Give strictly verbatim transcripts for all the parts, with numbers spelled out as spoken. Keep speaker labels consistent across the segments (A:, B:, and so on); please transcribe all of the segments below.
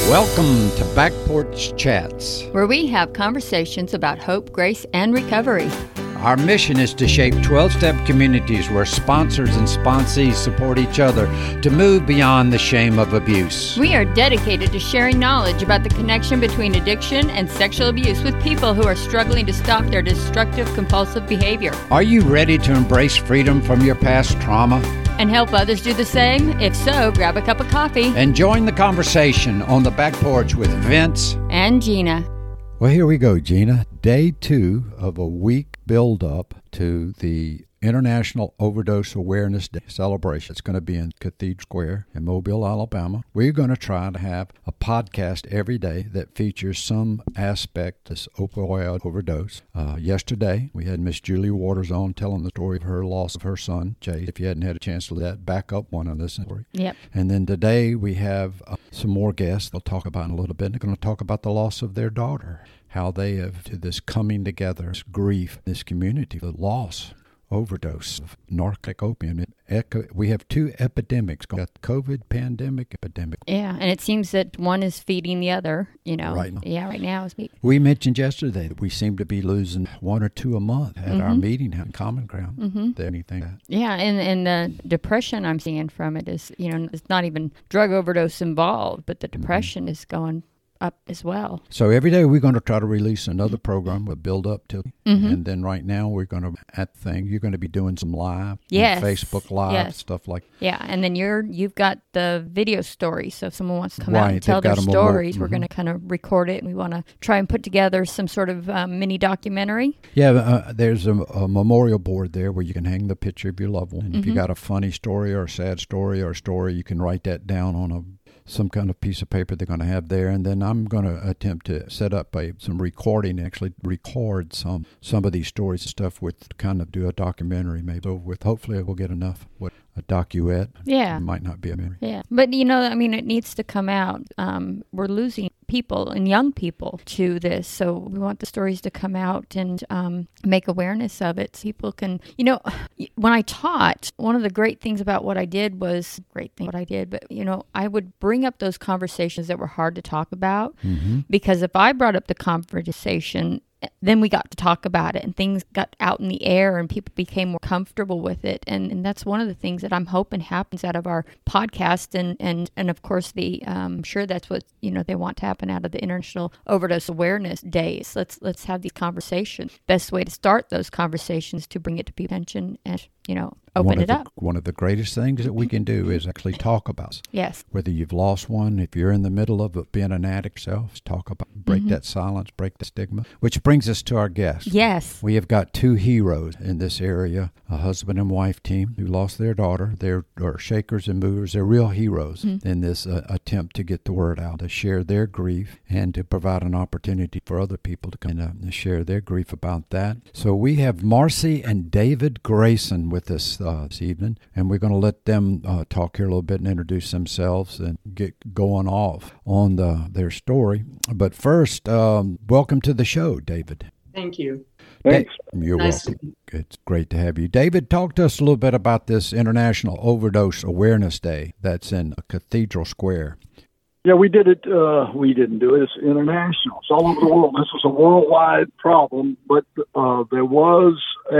A: Welcome to Back Porch Chats,
B: where we have conversations about hope, grace, and recovery.
A: Our mission is to shape twelve-step communities where sponsors and sponsees support each other to move beyond the shame of abuse.
B: We are dedicated to sharing knowledge about the connection between addiction and sexual abuse with people who are struggling to stop their destructive, compulsive behavior.
A: Are you ready to embrace freedom from your past trauma?
B: And help others do the same? If so, grab a cup of coffee.
A: And join the conversation on the Back Porch with Vince
B: and Gina.
A: Well, here we go, Gina. Day two of a week build-up to the International Overdose Awareness Day celebration. It's going to be in Cathedral Square in Mobile, Alabama. We're going to try to have a podcast every day that features some aspect of this opioid overdose. Uh, yesterday, we had Miss Julie Waters on telling the story of her loss of her son, Jay. If you hadn't had a chance to let that, back up one on this story.
B: Yep.
A: And then today, we have uh, some more guests they'll talk about in a little bit. They're going to talk about the loss of their daughter, how they have to this coming together, this grief, this community, the loss, overdose of narcotic opium. We have two epidemics. We've got the COVID pandemic epidemic.
B: Yeah, and it seems that one is feeding the other, you know.
A: Right now.
B: Yeah, right now. Is
A: we mentioned yesterday that we seem to be losing one or two a month at mm-hmm. our meeting at Common Ground.
B: Mm-hmm.
A: Anything like that.
B: Yeah, and, and the depression I'm seeing from it is, you know, it's not even drug overdose involved, but the depression mm-hmm. is going up as well.
A: So every day we're going to try to release another program with build up to,
B: mm-hmm.
A: and then right now we're going to at the thing you're going to be doing some live,
B: yes,
A: Facebook Live
B: yes.
A: stuff like.
B: Yeah, and then you're you've got the video stories. So if someone wants to come
A: right,
B: out and tell their stories,
A: more,
B: we're
A: mm-hmm.
B: going to kind of record it, and we want to try and put together some sort of um, mini documentary.
A: Yeah, uh, there's a, a memorial board there where you can hang the picture of your loved one. And
B: mm-hmm.
A: if you got a funny story or a sad story or a story, you can write that down on a some kind of piece of paper they're going to have there. And then I'm going to attempt to set up a, some recording, actually record some some of these stories and stuff with kind of do a documentary maybe with. Hopefully we'll get enough. What a docuet.
B: Yeah.
A: It might not be a memory.
B: Yeah. But, you know, I mean, it needs to come out. Um, we're losing people and young people to this. So we want the stories to come out and um, make awareness of it so people can, you know, when I taught, one of the great things about what I did was, great thing what I did, but, you know, I would bring up those conversations that were hard to talk about
A: mm-hmm.
B: because if I brought up the conversation, then we got to talk about it and things got out in the air and people became more comfortable with it. And, and that's one of the things that I'm hoping happens out of our podcast. And, and, and of course, the um, I'm sure that's what, you know, they want to happen out of the International Overdose Awareness Days. Let's let's have these conversations. Best way to start those conversations to bring it to people's attention and, you know, open
A: one
B: it
A: the,
B: up.
A: One of the greatest things that we can do is actually talk about.
B: Yes.
A: Whether you've lost one, if you're in the middle of it, being an addict yourself, talk about, break
B: mm-hmm.
A: that silence, break the stigma, which brings us to our guest.
B: Yes.
A: We have got two heroes in this area, a husband and wife team who lost their daughter. They're, they're shakers and movers. They're real heroes mm-hmm. in this uh, attempt to get the word out, to share their grief and to provide an opportunity for other people to come and uh, share their grief about that. So we have Marcy and David Grayson with us uh, this evening, and we're going to let them uh, talk here a little bit and introduce themselves and get going off on the, their story. But first, um, welcome to the show, David.
C: Thank you.
A: Thanks. Da- you're
C: nice
A: welcome. It's great to have you. David, talk to us a little bit about this International Overdose Awareness Day that's in Cathedral Square.
D: Yeah, we did it. Uh, we didn't do it. It's international. It's all over the world. This was a worldwide problem, but uh, there was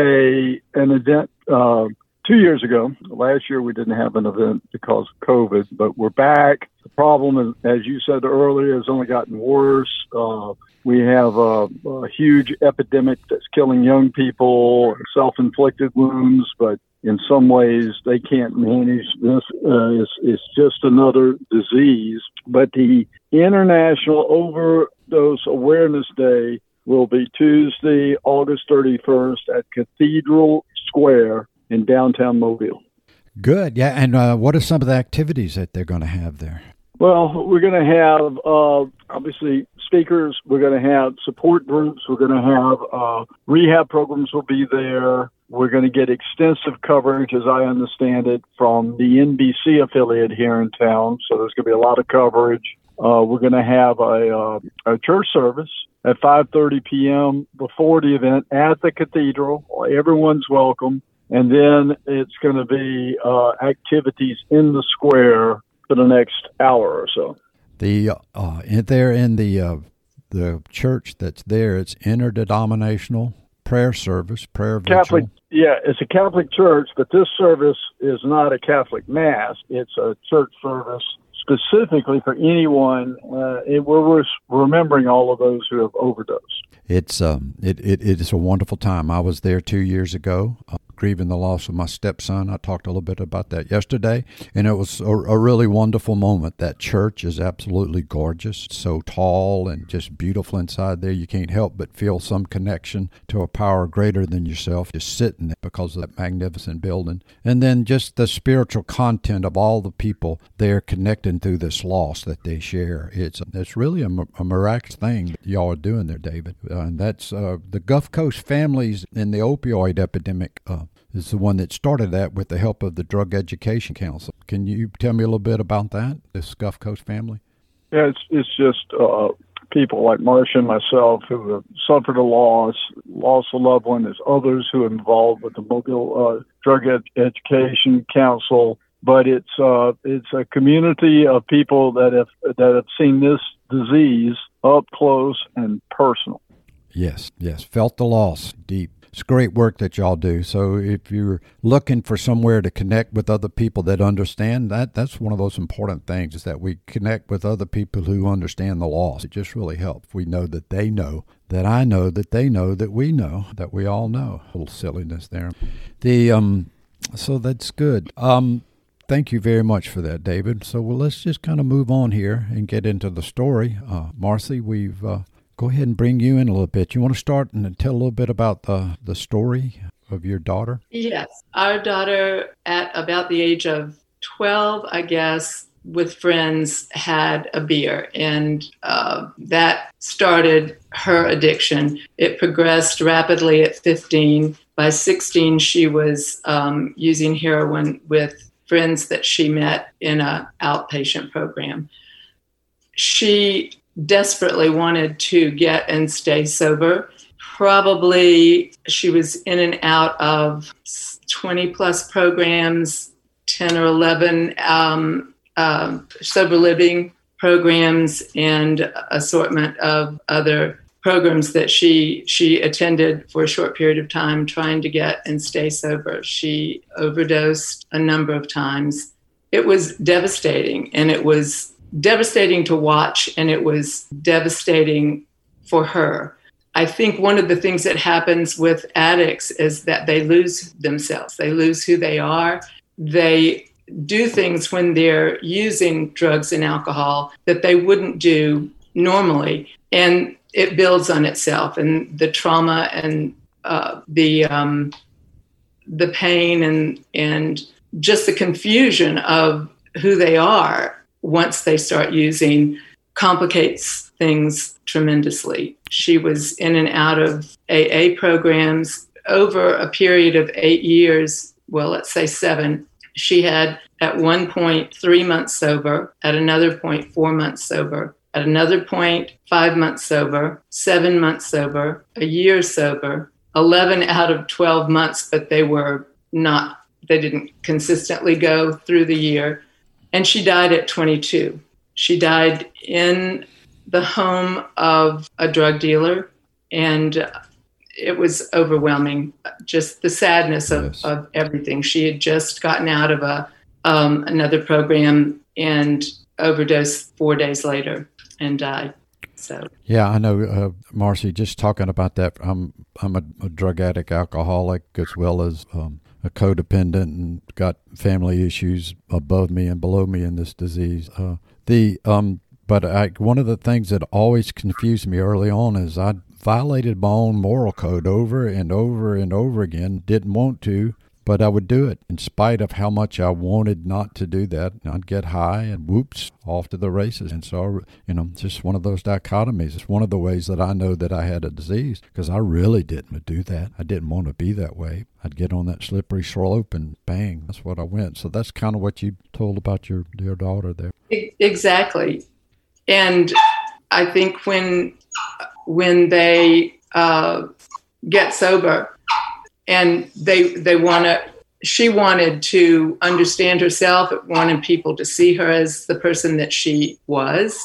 D: a an event uh, two years ago. Last year we didn't have an event because of COVID, but we're back. The problem, as you said earlier, has only gotten worse. Uh, we have a, a huge epidemic that's killing young people, self-inflicted wounds, but in some ways they can't manage this. Uh, it's, it's just another disease. But the International Overdose Awareness Day will be Tuesday, August thirty-first at Cathedral Square in downtown Mobile.
A: Good. Yeah. And uh, what are some of the activities that they're going to have there?
D: Well, we're going to have, uh, obviously, speakers. We're going to have support groups. We're going to have uh, rehab programs will be there. We're going to get extensive coverage, as I understand it, from the N B C affiliate here in town. So there's going to be a lot of coverage. Uh, we're going to have a, uh, a church service at five thirty p.m. before the event at the cathedral. Everyone's welcome. And then it's going to be uh, activities in the square for the next hour or so.
A: The uh, in there in the uh, the church that's there, it's interdenominational prayer service, prayer vigil.
D: Catholic, yeah, it's a Catholic church, but this service is not a Catholic mass. It's a church service specifically for anyone. Uh, it, we're remembering all of those who have overdosed.
A: It's um, it, it it is a wonderful time. I was there two years ago, uh, grieving the loss of my stepson. I talked a little bit about that yesterday, and it was a, a really wonderful moment. That church is absolutely gorgeous, so tall and just beautiful inside there. You can't help but feel some connection to a power greater than yourself, just sitting there because of that magnificent building. And then just the spiritual content of all the people there connecting through this loss that they share. It's it's really a, a miraculous thing that y'all are doing there, David. Uh, and that's uh, the Gulf Coast Families in the opioid epidemic uh, is the one that started that with the help of the Drug Education Council. Can you tell me a little bit about that, this Gulf Coast family?
D: Yeah, it's it's just uh, people like Marcia and myself who have suffered a loss, lost a loved one. There's others who are involved with the Mobile uh, Drug Ed- Education Council. But it's uh, it's a community of people that have that have seen this disease up close and personal.
A: Yes, yes, felt the loss deep. It's great work that y'all do. So if you're looking for somewhere to connect with other people that understand that, that's one of those important things, is that we connect with other people who understand the loss. It just really helps. We know that they know, that I know, that they know, that we know, that we all know. A little silliness there. The um, so that's good. Um. Thank you very much for that, David. So well, let's just kind of move on here and get into the story. Uh, Marcy, we've uh, go ahead and bring you in a little bit. You want to start and tell a little bit about the, the story of your daughter?
C: Yes. Our daughter, at about the age of twelve, I guess, with friends, had a beer, and uh, that started her addiction. It progressed rapidly at fifteen. By sixteen, she was um, using heroin with friends that she met in an outpatient program. She desperately wanted to get and stay sober. Probably she was in and out of twenty plus programs, ten or eleven um, uh, sober living programs, and assortment of other programs that she she attended for a short period of time, trying to get and stay sober. She overdosed a number of times. It was devastating, and it was devastating to watch, and it was devastating for her. I think one of the things that happens with addicts is that they lose themselves. They lose who they are. They do things when they're using drugs and alcohol that they wouldn't do normally. And it builds on itself, and the trauma and uh, the um, the pain and and just the confusion of who they are once they start using complicates things tremendously. She was in and out of A A programs over a period of eight years. Well, let's say seven. She had at one point three months sober, at another point four months sober. At another point, five months sober, seven months sober, a year sober, eleven out of twelve months, but they were not, they didn't consistently go through the year. And she died at twenty-two. She died in the home of a drug dealer, and it was overwhelming, just the sadness of, yes. of everything. She had just gotten out of a um, another program and overdosed four days later and died. So
A: yeah, I know, uh, Marcy. Just talking about that, I'm I'm a, a drug addict, alcoholic, as well as um, a codependent, and got family issues above me and below me in this disease. Uh, the um, but I, one of the things that always confused me early on is I violated my own moral code over and over and over again. Didn't want to, but I would do it in spite of how much I wanted not to do that. I'd get high and whoops, off to the races. And so, you know, just one of those dichotomies. It's one of the ways that I know that I had a disease, because I really didn't do that. I didn't want to be that way. I'd get on that slippery slope and bang, that's what I went. So that's kind of what you told about your dear daughter there.
C: Exactly. And I think when when they uh, get sober, and they they want to she wanted to understand herself, wanted people to see her as the person that she was.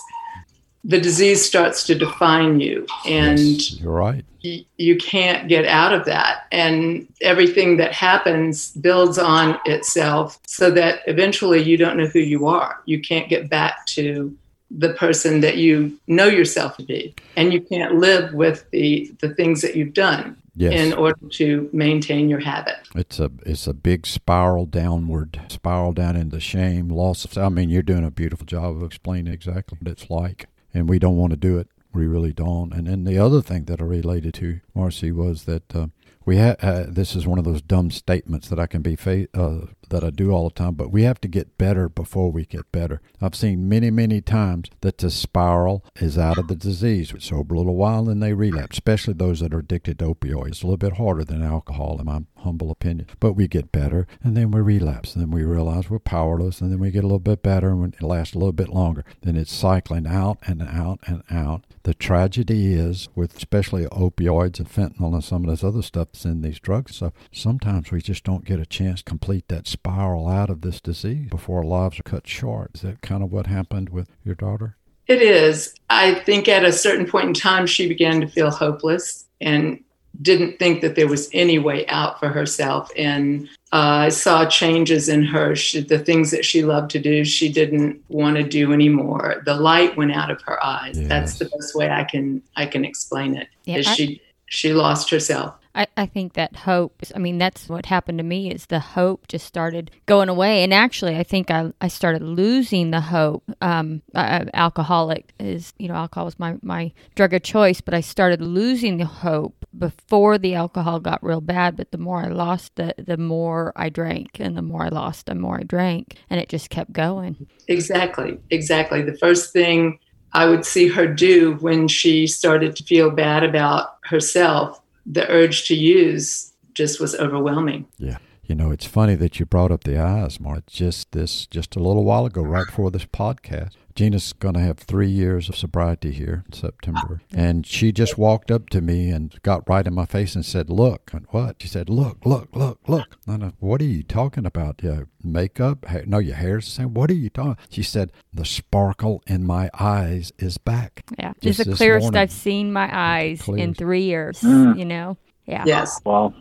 C: The disease starts to define you, and
A: yes, you're right.
C: y- you can't get out of that. And everything that happens builds on itself so that eventually you don't know who you are. You can't get back to the person that you know yourself to be, and you can't live with the, the things that you've done. Yes. In order to maintain your habit.
A: It's a it's a big spiral downward, spiral down into shame, loss of, I mean, you're doing a beautiful job of explaining exactly what it's like, and we don't want to do it. We really don't. And then the other thing that I related to, Marcy, was that uh, we ha- uh, this is one of those dumb statements that I can be fa- uh, that I do all the time, but we have to get better before we get better. I've seen many, many times that the spiral is out of the disease. It's sober a little while and they relapse, especially those that are addicted to opioids. It's a little bit harder than alcohol, in my humble opinion. But we get better, and then we relapse, and then we realize we're powerless, and then we get a little bit better, and it lasts a little bit longer. Then it's cycling out and out and out. The tragedy is, with especially opioids and fentanyl and some of this other stuff that's in these drugs, so sometimes we just don't get a chance to complete that spiral out of this disease before our lives are cut short. Is that kind of what happened with your daughter?
C: It is. I think at a certain point in time, she began to feel hopeless and didn't think that there was any way out for herself. And uh, I saw changes in her. She, the things that she loved to do, she didn't want to do anymore. The light went out of her eyes. Yes. That's the best way I can I can explain it. Yeah, is I- she she lost herself.
B: I, I think that hope, I mean, that's what happened to me, is the hope just started going away. And actually, I think I, I started losing the hope. Um, I, alcoholic is, you know, alcohol was my, my drug of choice, but I started losing the hope before the alcohol got real bad. But the more I lost it, the more I drank, and the more I lost, the more I drank. And it just kept going.
C: Exactly, exactly. The first thing I would see her do when she started to feel bad about herself, the urge to use just was overwhelming.
A: Yeah. You know, it's funny that you brought up the eyes, Mark. Just this, just a little while ago, right before this podcast, Gina's going to have three years of sobriety here in September. And she just walked up to me and got right in my face and said, look. And what? She said, look, look, look, look. I know, what are you talking about? Yeah, makeup? Hair? No, your hair's the same. What are you talking? She said, the sparkle in my eyes is back.
B: Yeah, it's the clearest morning. I've seen my eyes in three years, mm. you know? Yeah.
C: Yes.
D: Wow.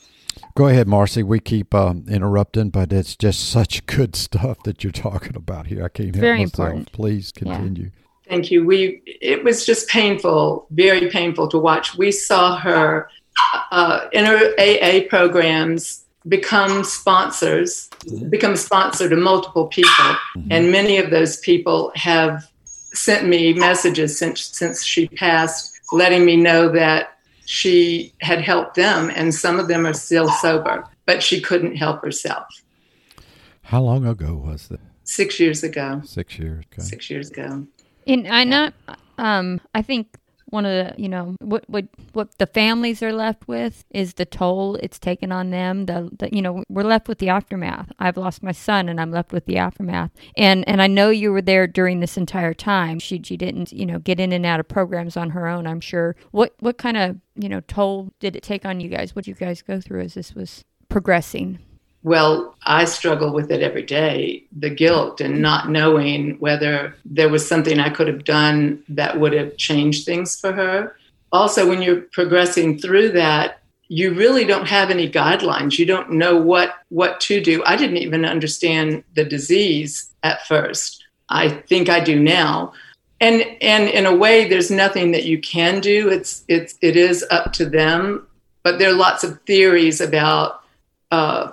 A: Go ahead, Marcy. We keep um, interrupting, but it's just such good stuff that you're talking about here. I can't help
B: Very
A: myself.
B: Important.
A: Please continue.
B: Yeah.
C: Thank you. We it was just painful, very painful to watch. We saw her uh, in her A A programs become sponsors, mm-hmm. become a sponsor to multiple people, mm-hmm. and many of those people have sent me messages since since she passed, letting me know that she had helped them, and some of them are still sober, but she couldn't help herself.
A: How long ago was that?
C: Six years ago.
A: Six years ago.
C: Six years ago.
B: And I not, um, I think one of the, you know, what what what the families are left with is the toll it's taken on them. The, the you know, we're left with the aftermath. I've lost my son, and I'm left with the aftermath. And and I know you were there during this entire time. She she didn't, you know, get in and out of programs on her own, I'm sure. What what kind of, you know, toll did it take on you guys? What did you guys go through as this was progressing?
C: Well, I struggle with it every day, the guilt and not knowing whether there was something I could have done that would have changed things for her. Also, when you're progressing through that, you really don't have any guidelines. You don't know what, what to do. I didn't even understand the disease at first. I think I do now. And and in a way, there's nothing that you can do. It's it's it is up to them. But there are lots of theories about uh,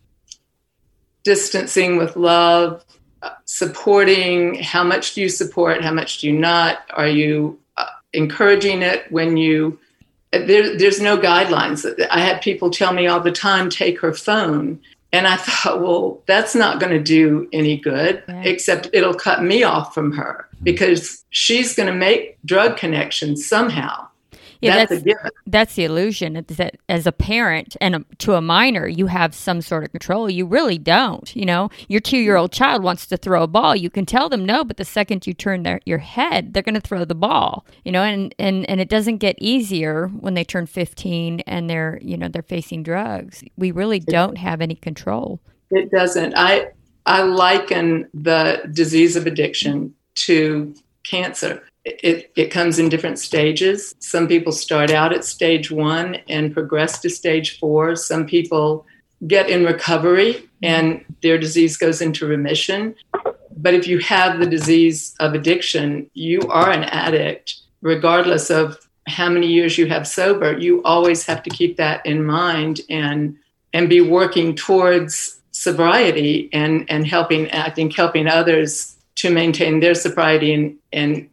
C: distancing with love, uh, supporting. How much do you support? How much do you not? Are you uh, encouraging it when you? There, there's no guidelines. I had people tell me all the time, take her phone. And I thought, well, that's not going to do any good, right. Except it'll cut me off from her because she's going to make drug connections somehow.
B: Yeah,
C: that's,
B: that's
C: a given.
B: That's the illusion. It's that as a parent and a, to a minor, you have some sort of control. You really don't. You know, your two-year-old child wants to throw a ball. You can tell them no, but the second you turn their, your head, they're going to throw the ball. You know, and, and, and it doesn't get easier when they turn fifteen and they're, you know, they're facing drugs. We really don't have any control.
C: It doesn't. I I liken the disease of addiction to cancer. It, it comes in different stages. Some people start out at stage one and progress to stage four. Some people get in recovery and their disease goes into remission. But if you have the disease of addiction, you are an addict, regardless of how many years you have sober. You always have to keep that in mind and and be working towards sobriety and, and helping, I think, helping others to maintain their sobriety and, and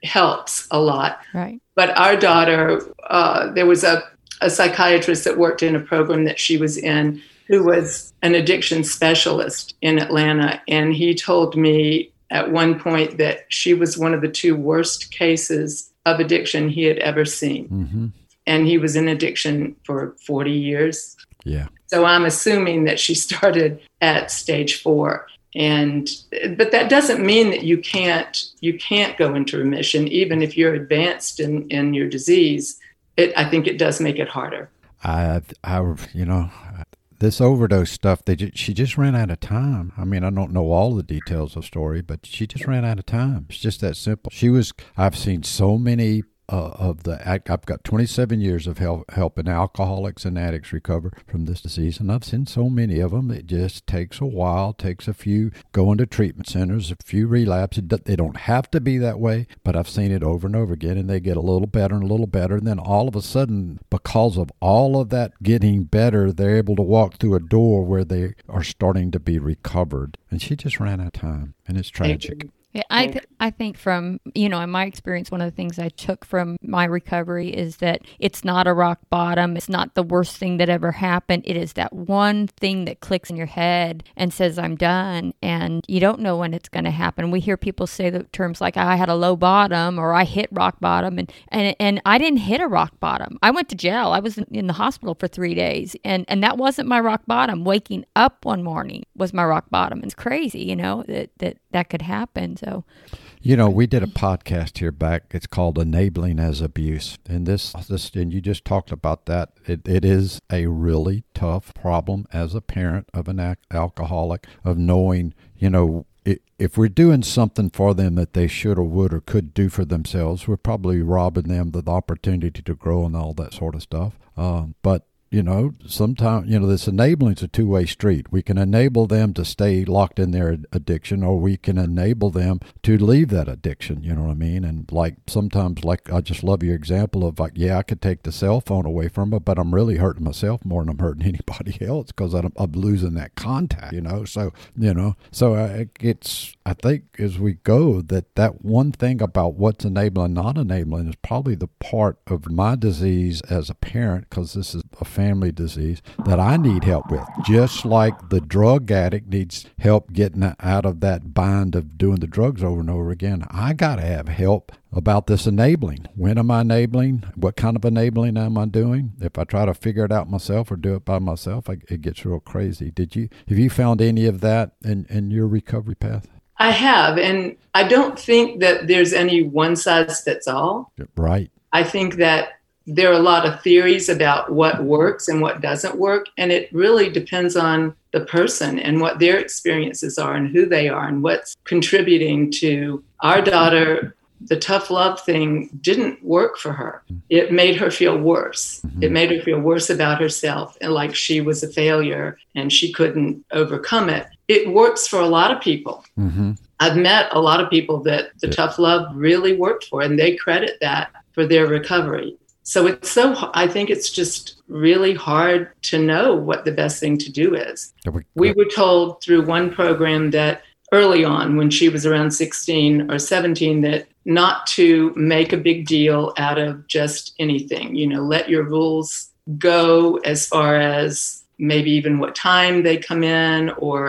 C: helps a lot.
B: Right.
C: But our daughter, uh, there was a, a psychiatrist that worked in a program that she was in who was an addiction specialist in Atlanta. And he told me at one point that she was one of the two worst cases of addiction he had ever seen.
A: Mm-hmm.
C: And he was in addiction for forty years.
A: Yeah.
C: So I'm assuming that she started at stage four. And but that doesn't mean that you can't you can't go into remission, even if you're advanced in, in your disease. It I think it does make it harder.
A: I, I, you know, this overdose stuff. They just, she just ran out of time. I mean, I don't know all the details of the story, but she just ran out of time. It's just that simple. She was. I've seen so many. Uh, of the, I've got twenty-seven years of help, helping alcoholics and addicts recover from this disease, and I've seen so many of them. It just takes a while, takes a few going to treatment centers, a few relapses. They don't have to be that way, but I've seen it over and over again, and they get a little better and a little better, and then all of a sudden, because of all of that getting better, they're able to walk through a door where they are starting to be recovered. And she just ran out of time, and it's tragic.
B: Yeah, I th- I think from, you know, in my experience, one of the things I took from my recovery is that it's not a rock bottom. It's not the worst thing that ever happened. It is that one thing that clicks in your head and says, I'm done. And you don't know when it's going to happen. We hear people say the terms like, I had a low bottom or I hit rock bottom. And, and, and I didn't hit a rock bottom. I went to jail. I was in the hospital for three days. And, and that wasn't my rock bottom. Waking up one morning was my rock bottom. It's crazy, you know, that that, that could happen. So,
A: you know, we did a podcast here back. It's called Enabling as Abuse. And this, this, and you just talked about that. It, it is a really tough problem as a parent of an alcoholic, of knowing, you know, if we're doing something for them that they should or would or could do for themselves, we're probably robbing them of the opportunity to grow and all that sort of stuff. Um, but You know, sometimes, you know, this enabling is a two-way street. We can enable them to stay locked in their addiction, or we can enable them to leave that addiction, you know what I mean? And like sometimes, like, I just love your example of like, yeah, I could take the cell phone away from her, but I'm really hurting myself more than I'm hurting anybody else because I'm, I'm losing that contact, you know? So, you know, so I, it's, I think as we go that that one thing about what's enabling, not enabling is probably the part of my disease as a parent, because this is a family disease that I need help with, just like the drug addict needs help getting out of that bind of doing the drugs over and over again. I got to have help about this enabling. When am I enabling? What kind of enabling am I doing? If I try to figure it out myself or do it by myself, I, it gets real crazy. Did you, have you found any of that in, in your recovery path?
C: I have, and I don't think that there's any one size fits all.
A: Right.
C: I think that there are a lot of theories about what works and what doesn't work, and it really depends on the person and what their experiences are and who they are and what's contributing to. Our daughter, the tough love thing didn't work for her. It made her feel worse. Mm-hmm. It made her feel worse about herself and like she was a failure and she couldn't overcome it. It works for a lot of people. Mm-hmm. I've met a lot of people that the yeah. tough love really worked for, and they credit that for their recovery. So it's so, I think it's just really hard to know what the best thing to do is. We were told through one program that early on, when she was around sixteen or seventeen, that not to make a big deal out of just anything, you know, let your rules go as far as maybe even what time they come in or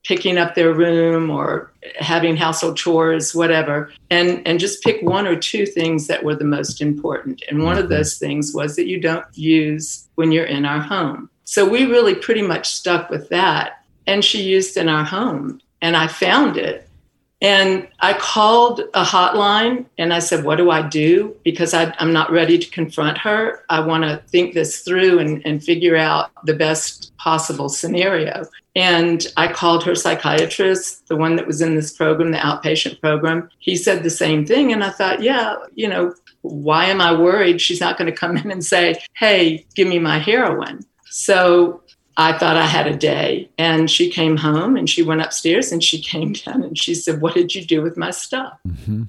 C: picking up their room or having household chores, whatever, and, and just pick one or two things that were the most important. And one of those things was that you don't use when you're in our home. So we really pretty much stuck with that. And she used in our home. And I found it. And I called a hotline and I said, what do I do? Because I, I'm not ready to confront her. I want to think this through and, and figure out the best possible scenario. And I called her psychiatrist, the one that was in this program, the outpatient program. He said the same thing. And I thought, yeah, you know, why am I worried? She's not going to come in and say, hey, give me my heroin. So I thought I had a day, and she came home and she went upstairs and she came down and she said, what did you do with my stuff? Mm-hmm.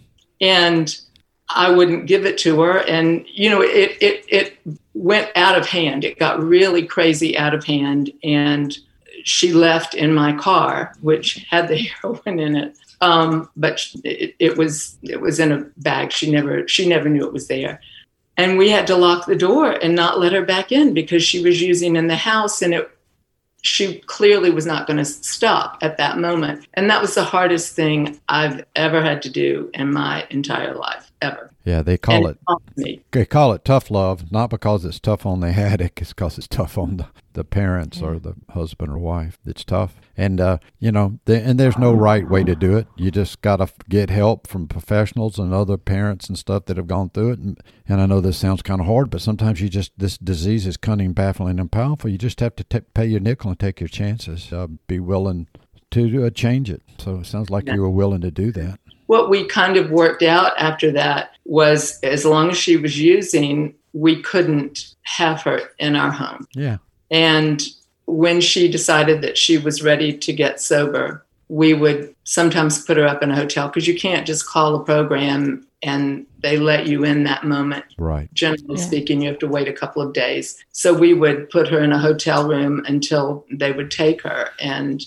C: And I wouldn't give it to her. And, you know, it, it, it went out of hand. It got really crazy out of hand. And she left in my car, which had the heroin in it. Um, but it, it was, it was in a bag. She never, she never knew it was there. And we had to lock the door and not let her back in because she was using in the house, and it, she clearly was not going to stop at that moment. And that was the hardest thing I've ever had to do in my entire life, ever.
A: Yeah, they call
C: and
A: it,
C: it
A: they call it tough love, not because it's tough on the addict, it's because it's tough on the, the parents yeah. or the husband or wife. It's tough. And, uh, you know, the, and there's no right way to do it. You just got to get help from professionals and other parents and stuff that have gone through it. And, and I know this sounds kind of hard, but sometimes you just, this disease is cunning, baffling, and powerful. You just have to t- pay your nickel and take your chances, uh, be willing to uh, change it. So it sounds like yeah. you were willing to do that.
C: What we kind of worked out after that was, as long as she was using, we couldn't have her in our home.
A: Yeah.
C: And when she decided that she was ready to get sober, we would sometimes put her up in a hotel, because you can't just call a program and they let you in that moment.
A: Right.
C: Generally
B: yeah.
C: speaking, you have to wait a couple of days. So we would put her in a hotel room until they would take her. And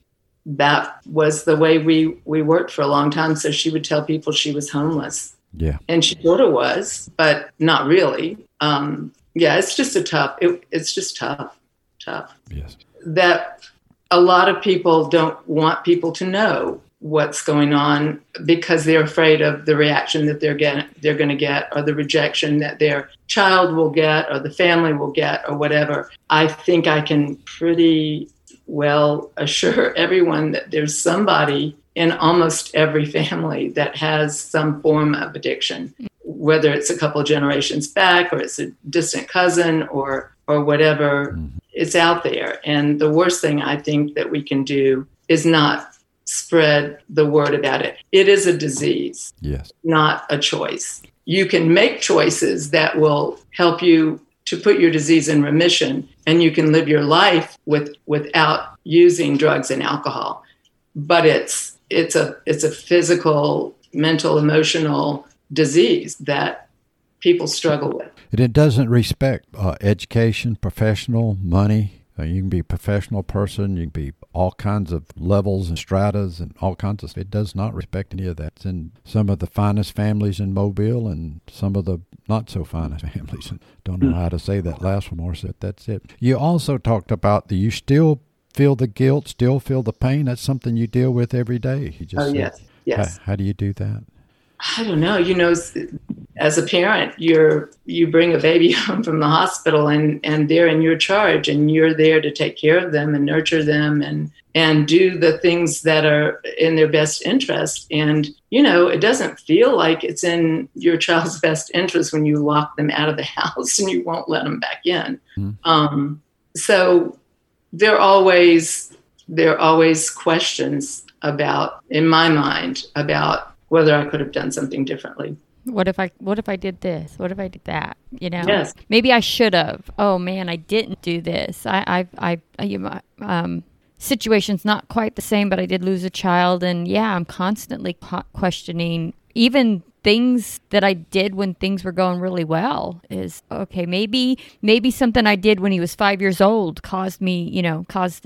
C: that was the way we, we worked for a long time. So she would tell people she was homeless.
A: Yeah.
C: And she sort of was, but not really. Um, yeah, it's just a tough, it, it's just tough, tough.
A: Yes.
C: That a lot of people don't want people to know what's going on because they're afraid of the reaction that they're getting, they're going to get, or the rejection that their child will get, or the family will get, or whatever. I think I can pretty well assure everyone that there's somebody in almost every family that has some form of addiction, whether it's a couple of generations back or it's a distant cousin or or whatever. Mm-hmm. It's out there. And the worst thing I think that we can do is not spread the word about it. It is a disease,
A: yes,
C: not a choice. You can make choices that will help you to put your disease in remission, and you can live your life with without using drugs and alcohol. But it's it's a it's a physical, mental, emotional disease that people struggle with.
A: And it doesn't respect uh, education, professional, money. Uh, you can be a professional person. You can be all kinds of levels and stratas and all kinds of stuff. It does not respect any of that. It's in some of the finest families in Mobile and some of the not so finest families. Don't know how to say that last one, Marcia. That's it. You also talked about that you still feel the guilt, still feel the pain. That's something you deal with every day. You just
C: oh, yes.
A: Said,
C: yes.
A: How, how do you do that?
C: I don't know. You know, as a parent, you're you bring a baby home from the hospital, and, and they're in your charge, and you're there to take care of them and nurture them and and do the things that are in their best interest. And, you know, it doesn't feel like it's in your child's best interest when you lock them out of the house and you won't let them back in. Mm-hmm. Um, so there are always there are always questions about, in my mind, about whether I could have done something differently.
B: What if I what if I did this? What if I did that? You know,
C: yes.
B: Maybe I should have. Oh man, I didn't do this. I I I, I you know, um situation's not quite the same, but I did lose a child, and yeah, I'm constantly co- questioning even things that I did when things were going really well. Is okay, maybe maybe something I did when he was five years old caused me, you know, caused this to, to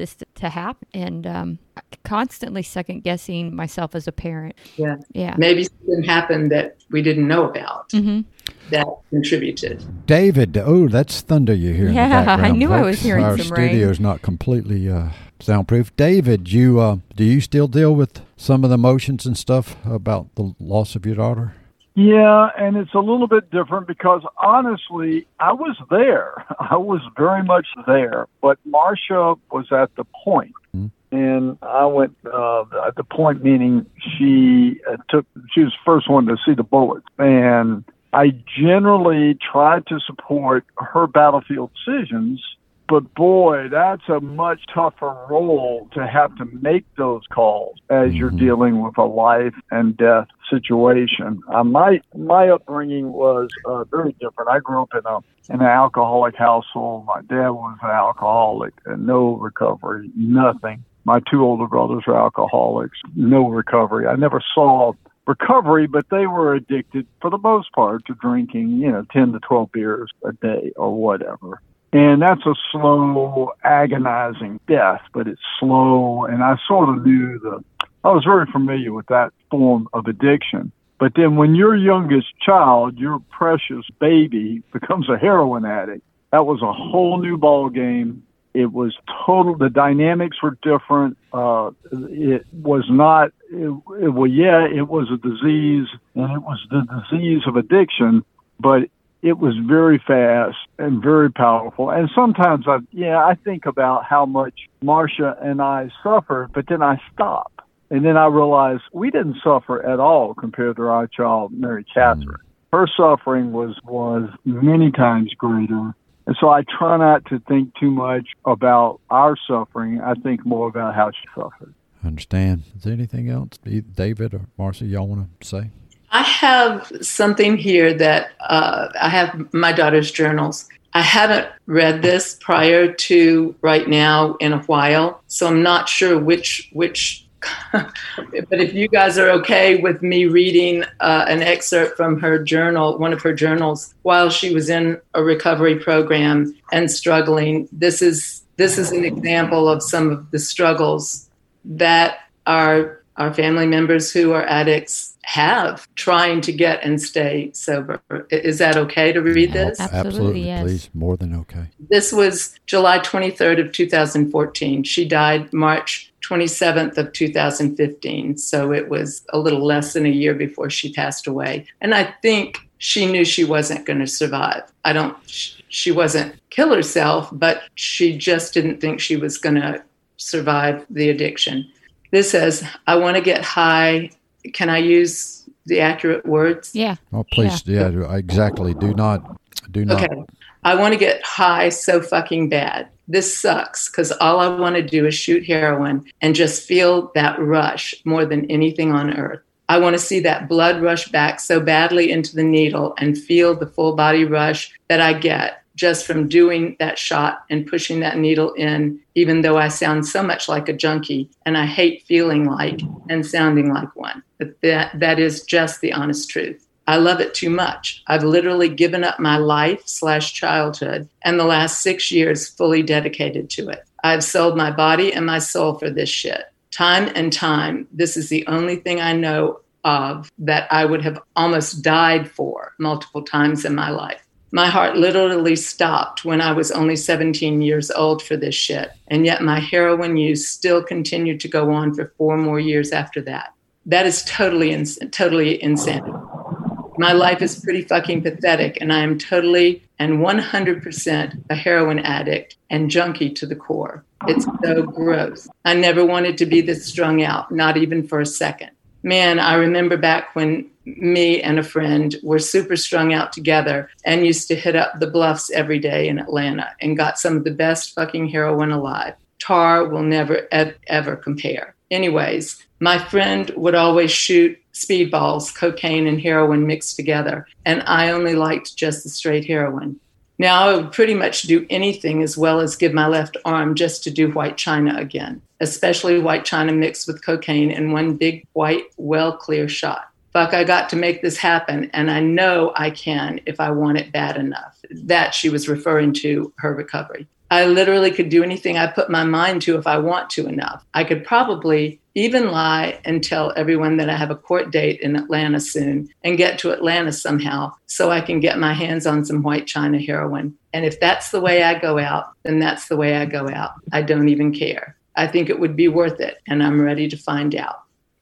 B: to happen. And um, constantly second guessing myself as a parent.
C: Yeah.
B: Yeah.
C: Maybe something happened that we didn't know about
B: Mm-hmm.
C: that contributed.
A: David, oh, that's thunder you hear
B: Yeah,
A: in the background.
B: I knew I was
A: folks.
B: hearing
A: Our
B: some rain.
A: studio's not completely uh, soundproof. David, you uh, do you still deal with some of the emotions and stuff about the loss of your daughter?
D: Yeah, and it's a little bit different because honestly, I was there. I was very much there, but Marcia was at the point.
A: Mm-hmm.
D: And I went uh, at the point, meaning she uh, took, she was the first one to see the bullets. And I generally tried to support her battlefield decisions. But boy, that's a much tougher role to have to make those calls as you're
A: Mm-hmm.
D: dealing with a life and death situation. Uh, my my upbringing was uh, very different. I grew up in a in an alcoholic household. My dad was an alcoholic and no recovery, nothing. My two older brothers were alcoholics, no recovery. I never saw recovery, but they were addicted for the most part to drinking, you know, ten to twelve beers a day or whatever. And that's a slow, agonizing death, but it's slow. And I sort of knew the, I was very familiar with that form of addiction. But then when your youngest child, your precious baby, becomes a heroin addict, that was a whole new ball game. It was total, the dynamics were different. Uh, it was not, it, it, well, yeah, it was a disease, and it was the disease of addiction, but it was very fast and very powerful. And sometimes, I, yeah, I think about how much Marcia and I suffered, but then I stop. And then I realize we didn't suffer at all compared to our child, Mary Catherine. Her suffering was, was many times greater. And so I try not to think too much about our suffering. I think more about how she suffered.
A: I understand. Is there anything else, David or Marcia, y'all want to say?
C: I have something here that uh, I have my daughter's journals. I haven't read this prior to right now in a while, so I'm not sure which, which but if you guys are okay with me reading uh, an excerpt from her journal, one of her journals, while she was in a recovery program and struggling, this is this is an example of some of the struggles that our our family members who are addicts have trying to get and stay sober. Is that okay to read this?
B: Absolutely,
A: Absolutely,
B: yes.
A: please. More than okay.
C: This was July twenty-third of two thousand fourteen. She died March twenty-seventh of two thousand fifteen. So it was a little less than a year before she passed away. And I think she knew she wasn't going to survive. I don't, she wasn't kill herself, but she just didn't think she was going to survive the addiction. This says, I want to get high. Can I use the accurate words?
B: Yeah.
A: Oh, please. Yeah, yeah exactly. Do not, do not.
C: Okay. I want to get high so fucking bad. This sucks because all I want to do is shoot heroin and just feel that rush more than anything on earth. I want to see that blood rush back so badly into the needle and feel the full body rush that I get just from doing that shot and pushing that needle in, even though I sound so much like a junkie and I hate feeling like and sounding like one. But that, that is just the honest truth. I love it too much. I've literally given up my life slash childhood and the last six years fully dedicated to it. I've sold my body and my soul for this shit. Time and time, this is the only thing I know of that I would have almost died for multiple times in my life. My heart literally stopped when I was only seventeen years old for this shit. And yet my heroin use still continued to go on for four more years after that. That is totally, ins- totally insanity. My life is pretty fucking pathetic, and I am totally and one hundred percent a heroin addict and junkie to the core. It's so gross. I never wanted to be this strung out, not even for a second. Man, I remember back when me and a friend were super strung out together and used to hit up the Bluffs every day in Atlanta and got some of the best fucking heroin alive. Tar will never, ev- ever compare. Anyways, my friend would always shoot speedballs, cocaine and heroin mixed together, and I only liked just the straight heroin. Now, I would pretty much do anything as well as give my left arm just to do white china again, especially white china mixed with cocaine in one big, white, well, clear shot. Fuck, I got to make this happen, and I know I can if I want it bad enough. That she was referring to her recovery. I literally could do anything I put my mind to if I want to enough. I could probably even lie and tell everyone that I have a court date in Atlanta soon and get to Atlanta somehow so I can get my hands on some white China heroin. And if that's the way I go out, then that's the way I go out. I don't even care. I think it would be worth it, and I'm ready to find out.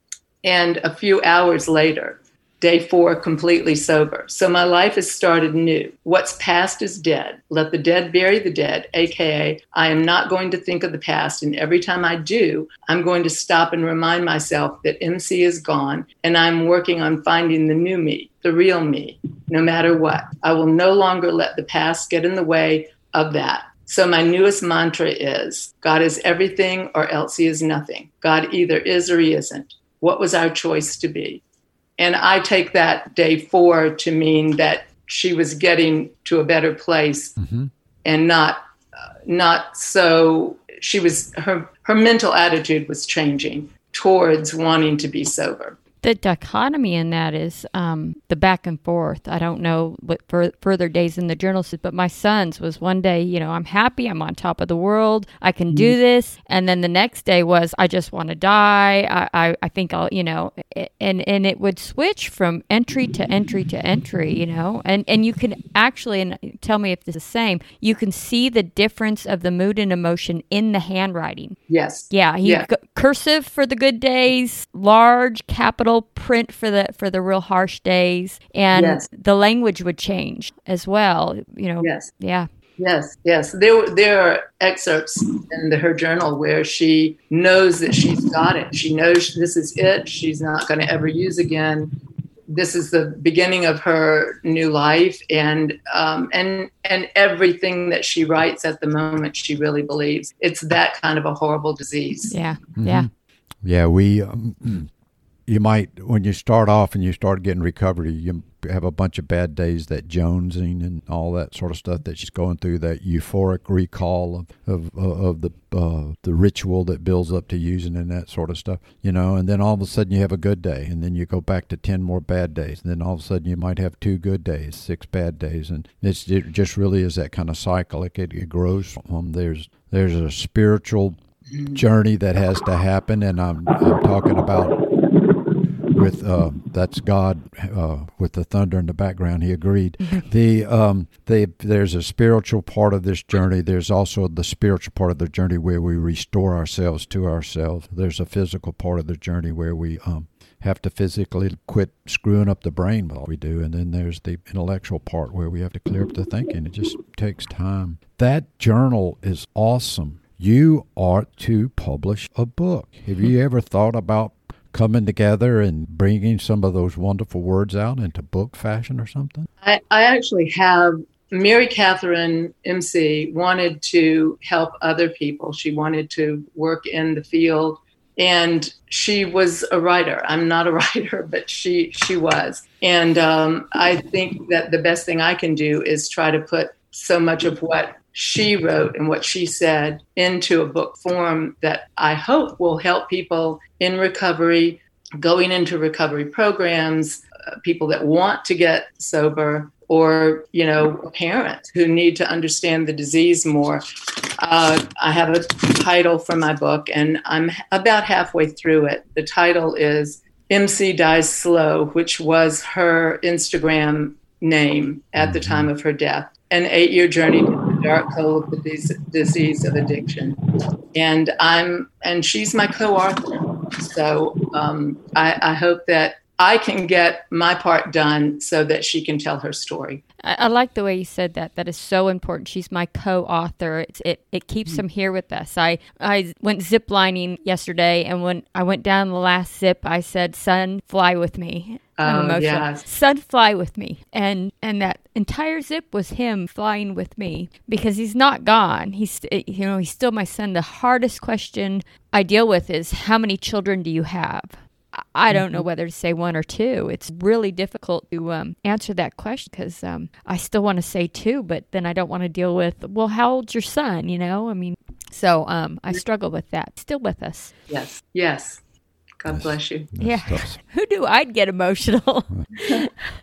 C: And a few hours later, day four, completely sober. So my life has started new. What's past is dead. Let the dead bury the dead, A K A I am not going to think of the past. And every time I do, I'm going to stop and remind myself that M C is gone and I'm working on finding the new me, the real me, no matter what. I will no longer let the past get in the way of that. So my newest mantra is, God is everything or else he is nothing. God either is or he isn't. What was our choice to be? And I take that day four to mean that she was getting to a better place, mm-hmm. and not uh, not so she was her her mental attitude was changing towards wanting to be sober.
B: The dichotomy in that is um, the back and forth. I don't know what fur- further days in the journal says, but my son's was one day, you know, I'm happy, I'm on top of the world, I can do this. And then the next day was, I just want to die. I, I, I think I'll, you know, and, and it would switch from entry to entry to entry, you know, and, and you can actually, and tell me if this is the same, you can see the difference of the mood and emotion in the handwriting.
C: Yes.
B: Yeah. He
C: yeah.
B: c- cursive for the good days, large capital print for the for the real harsh days, and
C: yes.
B: the language would change as well. You know.
C: Yes.
B: Yeah.
C: Yes. Yes. There there are excerpts in the, her journal where she knows that she's got it. She knows this is it. She's not going to ever use again. This is the beginning of her new life, and um, and and everything that she writes at the moment, she really believes it's that kind of a horrible disease.
B: Yeah.
A: Mm-hmm.
B: Yeah.
A: Yeah. We. Um, You might, when you start off and you start getting recovery, you have a bunch of bad days, that jonesing and all that sort of stuff that she's going through, that euphoric recall of of, of the uh, the ritual that builds up to using and that sort of stuff, you know, and then all of a sudden you have a good day, and then you go back to ten more bad days, and then all of a sudden you might have two good days, six bad days, and it's, it just really is that kind of cycle. It, it grows. Um, there's there's a spiritual journey that has to happen, and I'm I'm talking about. With uh, that's God uh, with the thunder in the background. He agreed. Mm-hmm. The um, they there's a spiritual part of this journey. There's also the spiritual part of the journey where we restore ourselves to ourselves. There's a physical part of the journey where we um, have to physically quit screwing up the brain while we do, and then there's the intellectual part where we have to clear up the thinking. It just takes time. That journal is awesome. You ought to publish a book. Have you ever thought about coming together and bringing some of those wonderful words out into book fashion or something?
C: I, I actually have, Mary Catherine M C wanted to help other people. She wanted to work in the field, and she was a writer. I'm not a writer, but she she was. And um, I think that the best thing I can do is try to put so much of what she wrote and what she said into a book form that I hope will help people in recovery, going into recovery programs, uh, people that want to get sober, or, you know, parents who need to understand the disease more. Uh, I have a title for my book, and I'm about halfway through it. The title is M C Dies Slow, which was her Instagram name at the time of her death. An eight-year journey to the dark hole of the dis- disease of addiction, and I'm and she's my co-author. So um, I, I hope that I can get my part done so that she can tell her story.
B: I, I like the way you said that. That is so important. She's my co-author. It's, it it keeps them here with us. I, I went ziplining yesterday, and when I went down the last zip, I said, "Son, fly with me." I'm
C: Oh,
B: emotional.
C: yes.
B: Son, fly with me. And and that entire zip was him flying with me, because he's not gone. He's, you know, he's still my son. The hardest question I deal with is, how many children do you have? I don't know whether to say one or two. It's really difficult to um, answer that question, because um, I still want to say two, but then I don't want to deal with, well, how old's your son? You know, I mean, so um, I struggle with that. Still with us.
C: Yes, yes. God bless you.
B: Yeah. Who knew I'd get emotional?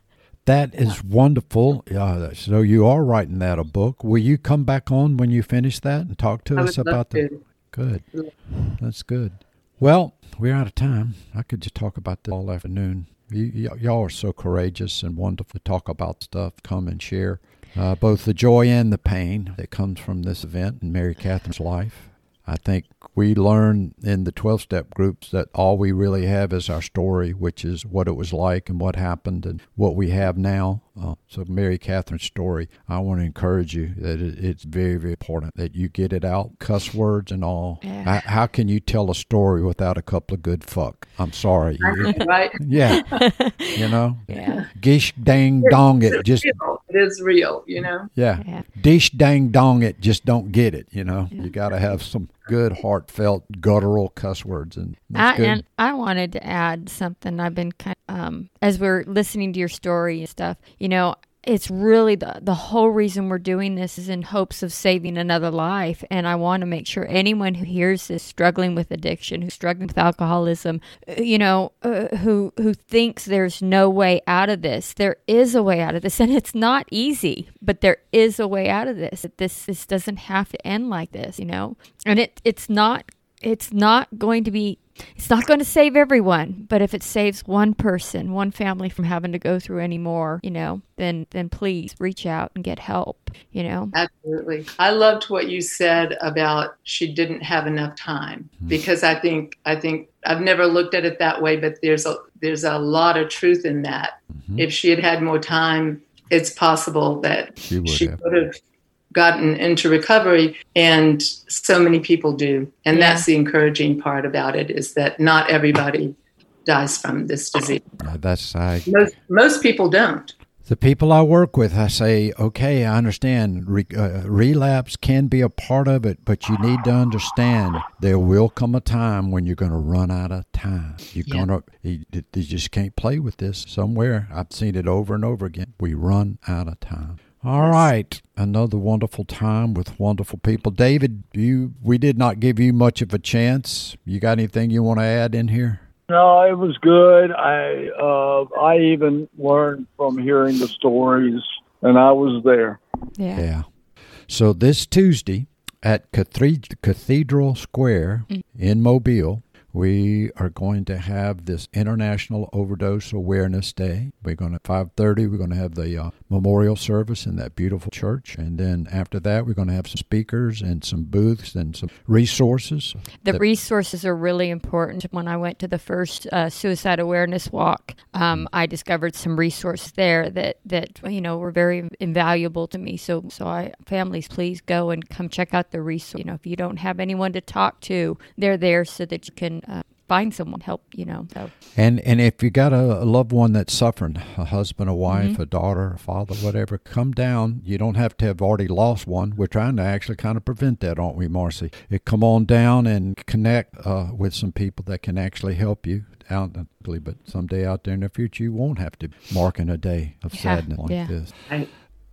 A: That is wonderful. Uh, so you are writing that a book. Will you come back on when you finish that and talk to
C: I
A: us
C: would
A: about
C: love
A: the?
C: to.
A: Good. That's good. Well, we're out of time. I could just talk about this all afternoon. You, y- y'all are so courageous and wonderful to talk about stuff. Come and share uh, both the joy and the pain that comes from this event in Mary Catherine's life. I think we learn in the twelve-step groups that all we really have is our story, which is what it was like and what happened and what we have now. Uh, so Mary Catherine's story, I want to encourage you that it, it's very, very important that you get it out, cuss words and all.
B: Yeah.
A: How, how can you tell a story without a couple of good fuck? I'm sorry. You-
C: Right?
A: yeah, you know,
B: Yeah.
A: gish dang dong it, just
C: Real. It is real, you know.
A: yeah,
B: Yeah.
A: dish dang dong it, just don't get it. You know, you got to have some good, heartfelt, guttural cuss words, and that's
B: I,
A: good.
B: and I wanted to add something. I've been kind of, um, as we're listening to your story and stuff, you know, it's really the, the whole reason we're doing this is in hopes of saving another life. And I want to make sure anyone who hears this struggling with addiction, who's struggling with alcoholism, uh, you know, uh, who, who thinks there's no way out of this, there is a way out of this. And it's not easy, but there is a way out of this. This, this doesn't have to end like this, you know, and it, it's not, it's not going to be It's not going to save everyone, but if it saves one person, one family from having to go through any more, you know, then then please reach out and get help, you know.
C: Absolutely. I loved what you said about she didn't have enough time, because I think I think I've never looked at it that way, but there's a there's a lot of truth in that.
A: Mhm.
C: If she had had more time, it's possible that
A: She would
C: she
A: have.
C: would have gotten into recovery, and so many people do. And
B: Yeah.
C: that's the encouraging part about it, is that not everybody dies from this disease.
A: Uh, that's I.
C: Most most people don't.
A: The people I work with, I say, okay, I understand. Re, uh, relapse can be a part of it, but you need to understand there will come a time when you're going to run out of time. You're
C: Yeah.
A: gonna, you, you just can't play with this somewhere. I've seen it over and over again. We run out of time. All
C: Yes.
A: right, another wonderful time with wonderful people. David, you, we did not give you much of a chance. You got anything you want to add in here?
D: No, it was good. I uh, I even learned from hearing the stories, and I was there.
B: Yeah.
A: Yeah. So this Tuesday at Cathed- Cathedral Square in Mobile, we are going to have this International Overdose Awareness Day. We're going to, at five thirty, we're going to have the uh, memorial service in that beautiful church. And then after that, we're going to have some speakers and some booths and some resources.
B: The
A: that-
B: resources are really important. When I went to the first uh, suicide awareness walk, um, I discovered some resources there that, that you know were very invaluable to me. So, so I families, please go and come check out the resource. You know, if you don't have anyone to talk to, they're there so that you can uh, find someone help. You know, so
A: And and if you got a, a loved one that's suffering, a husband, a wife,
B: Mhm.
A: a daughter, a father, whatever, come down. You don't have to have already lost one. We're trying to actually kind of prevent that, aren't we, Marcy? It, come on down and connect uh, with some people that can actually help you out. But someday out there in the future, you won't have to mark in a day of
B: Yeah,
A: sadness like
B: yeah.
A: this.
C: Right.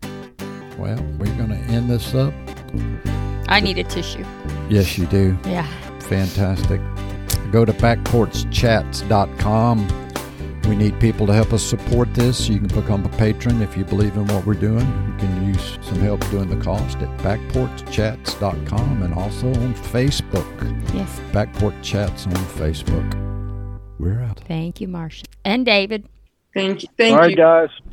A: Well, we're going to end this up.
B: I need a tissue.
A: Yes, you do.
B: Yeah.
A: Fantastic. Go to back porch chats dot com. We need people to help us support this. You can become a patron if you believe in what we're doing. You can use some help doing the cost at back porch chats dot com and also on Facebook.
B: Yes.
A: Backport Chats on Facebook. We're out.
B: Thank you, Marcia and David.
C: Thank you. Thank
D: All right,
C: you.
D: guys.